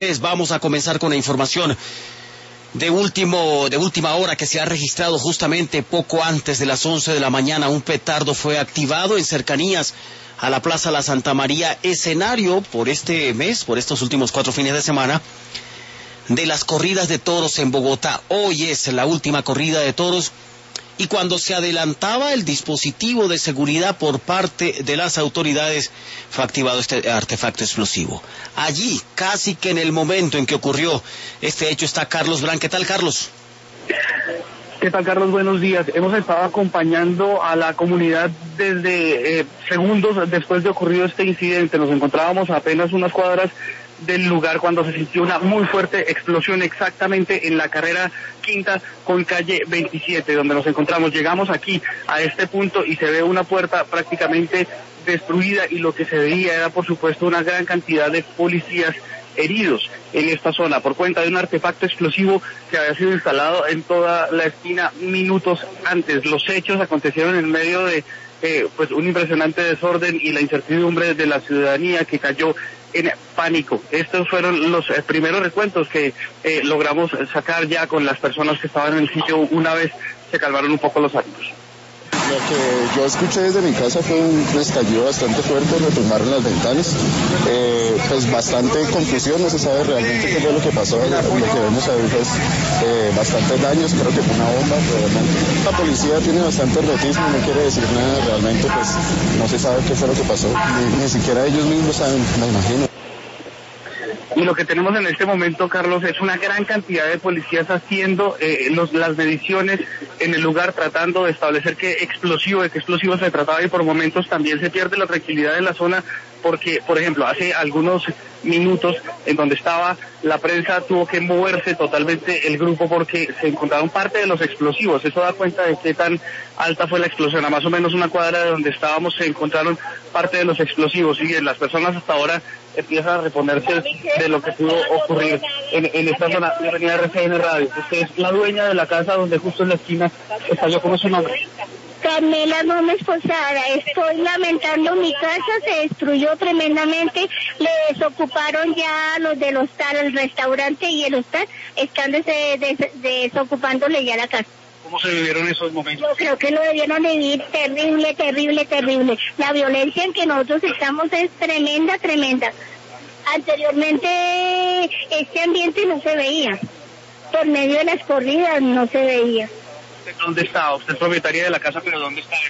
Vamos a comenzar con la información de última hora que se ha registrado justamente poco antes de las 11 de la mañana. Un petardo fue activado en cercanías a la Plaza La Santa María, escenario por estos últimos 4 fines de semana, de las corridas de toros en Bogotá. Hoy es la última corrida de toros, y cuando se adelantaba el dispositivo de seguridad por parte de las autoridades, fue activado este artefacto explosivo. Allí, casi que en el momento en que ocurrió este hecho, está Carlos Brand. ¿Qué tal, Carlos? ¿Qué tal, Carlos? Buenos días. Hemos estado acompañando a la comunidad desde segundos después de ocurrido este incidente. Nos encontrábamos a apenas unas cuadras del lugar cuando se sintió una muy fuerte explosión exactamente en la carrera quinta con calle 27, donde nos encontramos. Llegamos aquí a este punto y se ve una puerta prácticamente destruida, y lo que se veía era, por supuesto, una gran cantidad de policías heridos en esta zona por cuenta de un artefacto explosivo que había sido instalado en toda la esquina minutos antes. Los hechos acontecieron en medio de un impresionante desorden y la incertidumbre de la ciudadanía, que cayó en pánico. Estos fueron los primeros recuentos que logramos sacar ya con las personas que estaban en el sitio una vez se calmaron un poco los ánimos. Lo que yo escuché desde mi casa fue un estallido bastante fuerte, retumbaron las ventanas, pues bastante confusión, no se sabe realmente qué fue lo que pasó. Lo que vemos ahí es bastantes daños, creo que fue una bomba, realmente. La policía tiene bastante hermetismo, no quiere decir nada, realmente pues no se sabe qué fue lo que pasó, ni siquiera ellos mismos saben, me imagino. Y lo que tenemos en este momento, Carlos, es una gran cantidad de policías haciendo las mediciones en el lugar, tratando de establecer de qué explosivo se trataba, y por momentos también se pierde la tranquilidad en la zona, porque, por ejemplo, hace algunos minutos, en donde estaba la prensa, tuvo que moverse totalmente el grupo porque se encontraron parte de los explosivos. Eso da cuenta de qué tan alta fue la explosión. A más o menos una cuadra de donde estábamos se encontraron parte de los explosivos, y bien, las personas hasta ahora empiezan a reponerse de lo que pudo ocurrir en esta zona. Bienvenida a RCN Radio. Usted es la dueña de la casa donde justo en la esquina estalló. ¿Cómo es su nombre? Carmela Gómez Posada. Estoy lamentando, mi casa se destruyó tremendamente, le desocuparon ya los del hostal, el restaurante y el hostal, están desocupándole ya la casa. ¿Cómo se vivieron esos momentos? Yo creo que lo debieron vivir terrible, terrible, terrible. La violencia en que nosotros estamos es tremenda, tremenda. Anteriormente este ambiente no se veía, por medio de las corridas no se veía. ¿Dónde está? Usted es propietaria de la casa, pero ¿dónde está?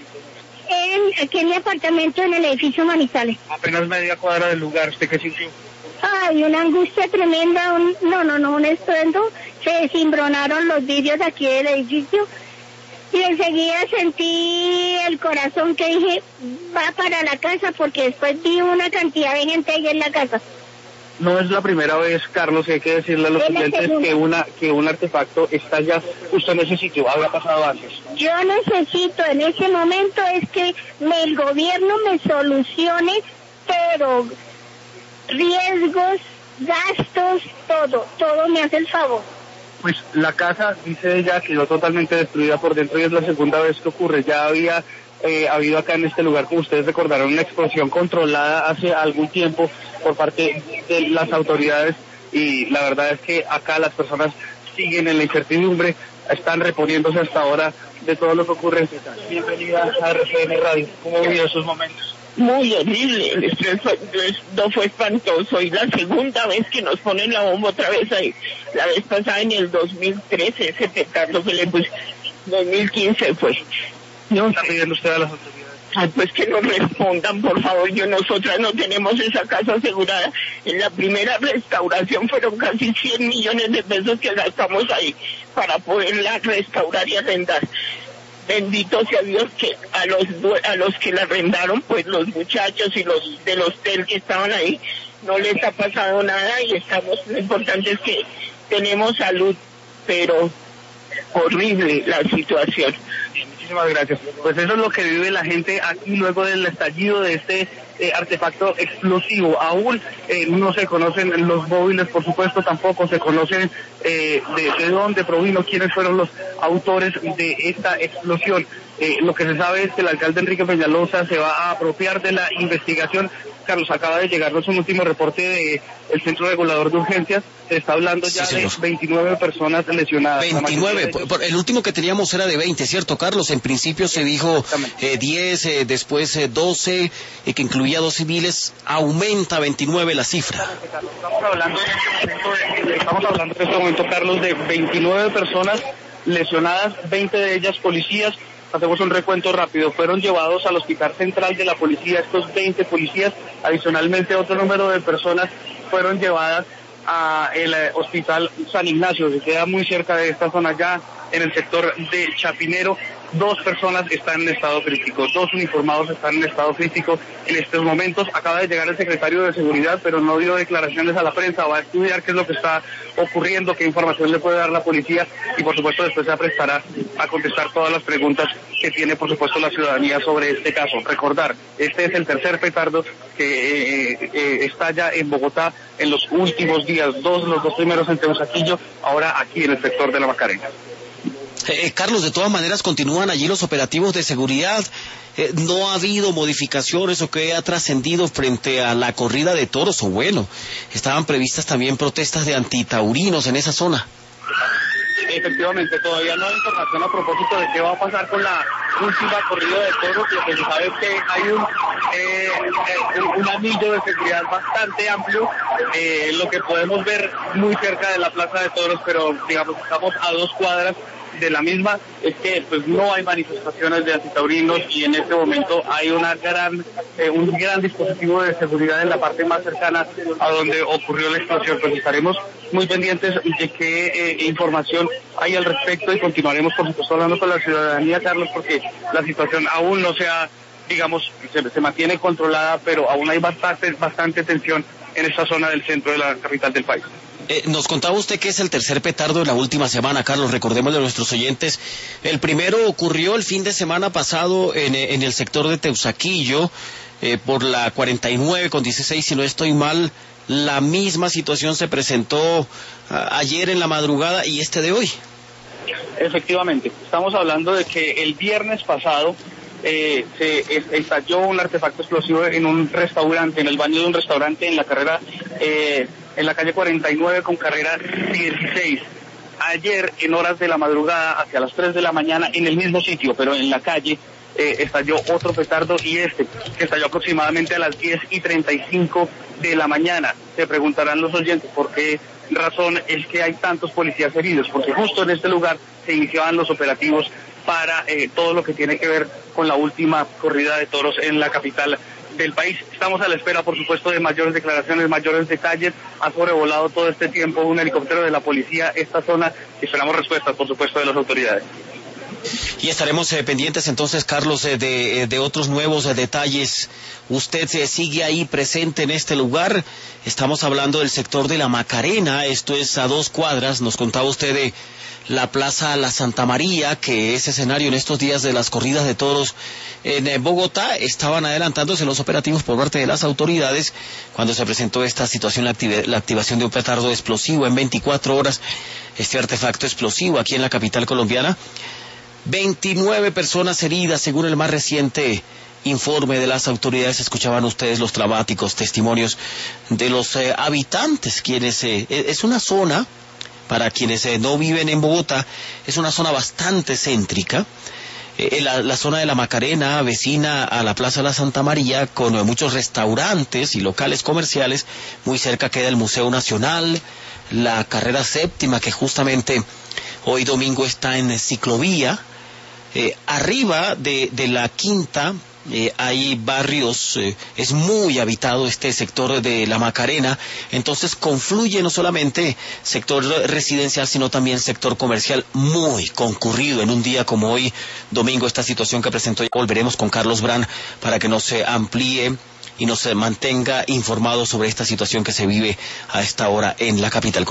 Aquí en mi apartamento, en el edificio Manizales. Apenas media cuadra del lugar. ¿Usted qué sintió? Ay, una angustia tremenda, un estruendo. Se descimbronaron los vidrios aquí del edificio y enseguida sentí el corazón que dije, va para la casa, porque después vi una cantidad de gente ahí en la casa. No es la primera vez, Carlos, y hay que decirle a los clientes que un artefacto estalla justo en ese sitio. Había pasado antes. Yo necesito en ese momento es que el gobierno me solucione, pero riesgos, gastos, todo me hace el favor. Pues la casa, dice ella, quedó totalmente destruida por dentro, y es la segunda vez que ocurre. Ya había habido acá en este lugar, como ustedes recordaron, una explosión controlada hace algún tiempo por parte de las autoridades, y la verdad es que acá las personas siguen en la incertidumbre, están reponiéndose hasta ahora de todo lo que ocurre. Bienvenida a RCN Radio. ¿Cómo vivió esos momentos? Muy horrible, el estrés fue espantoso, y la segunda vez que nos ponen la bomba otra vez ahí, la vez pasada en el 2013, ese petardo que le puse, 2015 fue. No, ¿está pidiendo usted a las autoridades? Ay, pues que nos respondan, por favor. Nosotras no tenemos esa casa asegurada. En la primera restauración fueron casi 100 millones de pesos que gastamos ahí para poderla restaurar y arrendar. Bendito sea Dios que a los que la arrendaron, pues los muchachos y los del hostel que estaban ahí, no les ha pasado nada, y lo importante es que tenemos salud, pero horrible la situación. Muchísimas gracias. Pues eso es lo que vive la gente aquí luego del estallido de este artefacto explosivo. Aún no se conocen los móviles, por supuesto, tampoco se conocen de dónde provino, quiénes fueron los autores de esta explosión. Lo que se sabe es que el alcalde Enrique Peñalosa se va a apropiar de la investigación. Carlos, acaba de llegarnos un último reporte del Centro Regulador de Urgencias. Se está hablando ya de 29 personas lesionadas. 29, el último que teníamos era de 20, ¿cierto, Carlos? En principio se dijo 10, después 12, que incluía 2 civiles. Aumenta 29 la cifra. Estamos hablando en este momento, Carlos, de 29 personas lesionadas, 20 de ellas policías. Hacemos un recuento rápido. Fueron llevados al Hospital Central de la Policía estos 20 policías. Adicionalmente, otro número de personas fueron llevadas al Hospital San Ignacio, que queda muy cerca de esta zona, ya en el sector de Chapinero. 2 personas están en estado crítico, 2 uniformados están en estado crítico en estos momentos. Acaba de llegar el secretario de Seguridad, pero no dio declaraciones a la prensa. Va a estudiar qué es lo que está ocurriendo, qué información le puede dar la policía y, por supuesto, después se prestará a contestar todas las preguntas que tiene, por supuesto, la ciudadanía sobre este caso. Recordar, este es el tercer petardo que estalla en Bogotá en los últimos días. Los 2 primeros en Teusaquillo, ahora aquí en el sector de la Macarena. Carlos, de todas maneras continúan allí los operativos de seguridad. ¿No ha habido modificaciones o que ha trascendido frente a la corrida de toros? O bueno, estaban previstas también protestas de antitaurinos en esa zona. Efectivamente, todavía no hay información a propósito de qué va a pasar con la última corrida de toros. Lo que se sabe es que hay un anillo de seguridad bastante amplio, lo que podemos ver muy cerca de la plaza de toros, pero digamos estamos a 2 cuadras de la misma. Es que pues no hay manifestaciones de antitaurinos y en este momento hay un gran dispositivo de seguridad en la parte más cercana a donde ocurrió la explosión. Pues estaremos muy pendientes de qué información hay al respecto y continuaremos, por supuesto, hablando con la ciudadanía, Carlos, porque la situación aún no se ha, digamos, se mantiene controlada, pero aún hay bastante tensión en esta zona del centro de la capital del país. Nos contaba usted que es el tercer petardo de la última semana, Carlos. Recordemos de nuestros oyentes, el primero ocurrió el fin de semana pasado en el sector de Teusaquillo, por la 49 con 16, si no estoy mal. La misma situación se presentó ayer en la madrugada y de hoy. Efectivamente, estamos hablando de que el viernes pasado se estalló un artefacto explosivo en un restaurante, en el baño de un restaurante en la carrera, en la calle 49 con carrera 16. Ayer, en horas de la madrugada, hacia las 3 de la mañana, en el mismo sitio, pero en la calle, estalló otro petardo y que estalló aproximadamente a las 10:35 de la mañana. Se preguntarán los oyentes por qué razón es que hay tantos policías heridos, porque justo en este lugar se iniciaban los operativos para todo lo que tiene que ver con la última corrida de toros en la capital del país. Estamos a la espera, por supuesto, de mayores declaraciones, mayores detalles. Ha sobrevolado todo este tiempo un helicóptero de la policía esta zona y esperamos respuestas, por supuesto, de las autoridades. Y estaremos pendientes entonces, Carlos, de otros nuevos detalles. Usted sigue ahí presente en este lugar. Estamos hablando del sector de la Macarena, esto es a 2 cuadras. Nos contaba usted de la Plaza La Santa María, que es escenario en estos días de las corridas de toros en Bogotá. Estaban adelantándose los operativos por parte de las autoridades cuando se presentó esta situación, la activación de un petardo explosivo en 24 horas, este artefacto explosivo aquí en la capital colombiana. 29 personas heridas, según el más reciente informe de las autoridades. Escuchaban ustedes los dramáticos testimonios de los habitantes, quienes es una zona, para quienes no viven en Bogotá, es una zona bastante céntrica. La zona de la Macarena, vecina a la Plaza La Santa María, con muchos restaurantes y locales comerciales. Muy cerca queda el Museo Nacional, la carrera 7ª, que justamente hoy domingo está en ciclovía. Arriba de la quinta hay barrios, es muy habitado este sector de la Macarena, entonces confluye no solamente sector residencial, sino también sector comercial, muy concurrido en un día como hoy, domingo, esta situación que presentó. Volveremos con Carlos Brand para que nos amplíe y nos mantenga informados sobre esta situación que se vive a esta hora en la capital.